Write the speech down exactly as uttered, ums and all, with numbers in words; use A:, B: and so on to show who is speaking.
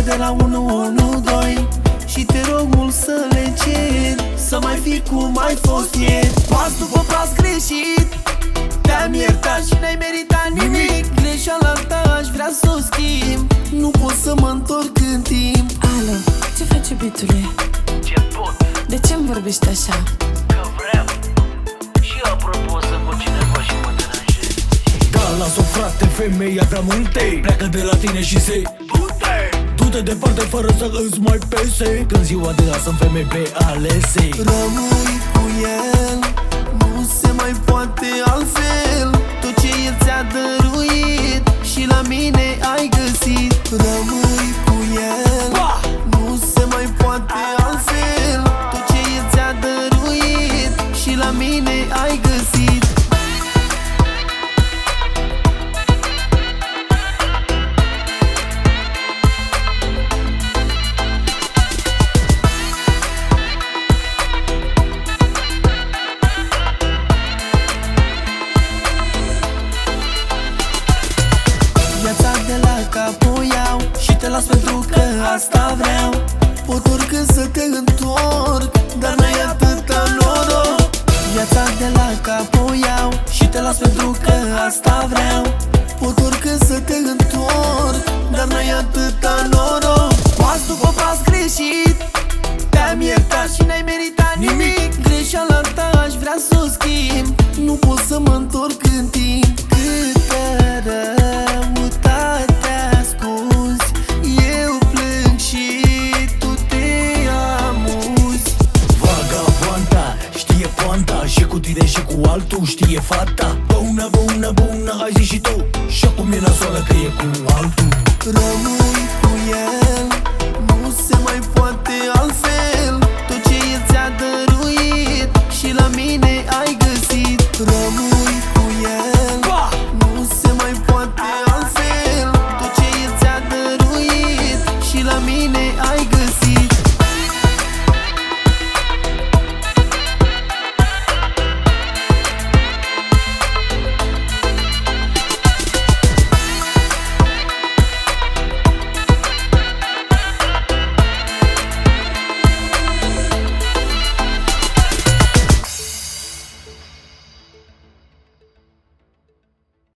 A: de la unu unu doi și te rog mult să le cer să mai fii cum ai fost ieri. Pas după pas greșit, te-am iertat și n-ai meritat nimic. Greșeala ta aș vrea să o schimb, nu pot să mă întorc în timp.
B: Alo, ce faci, iubitule?
C: Ce pot?
B: De ce-mi vorbești așa?
C: Că vreau. Și apropo să cu cineva și mă deranjez.
D: Da, las-o frate, femeia vrea multe, pleacă de la tine și se du-te, du-te departe fără să îți mai pese. Când ziua de azi sunt femei pe alese.
A: Rămâi cu el, nu se mai poate altfel. Tot ce el ți-a dăruit și la mine ai găsit. Rămâi cu el, nu se mai poate altfel. Tot ce el ți-a dăruit și la mine ai găsit. Viața de la cap o iau și te las pentru că asta vreau. Pot oricând să te întorc, dar n-ai atâta noroc. Viața de la cap o iau și te las pentru că asta vreau. Pot oricând să te întorc, dar n-ai atâta noroc. Pas după pas greșit, te-am iertat și n-ai meritat nimic. Greșeala ta aș vrea să o schimb, nu pot să mă întorc în timp. Câtă răutate ascunzi, eu plâng și tu te amuzi.
D: Vagabanda știe poanta, și cu tine și cu altul știe fata. Bună, bună, bună, ai zis și tu, și acum e nasoală că e cu altul.
A: Rămâi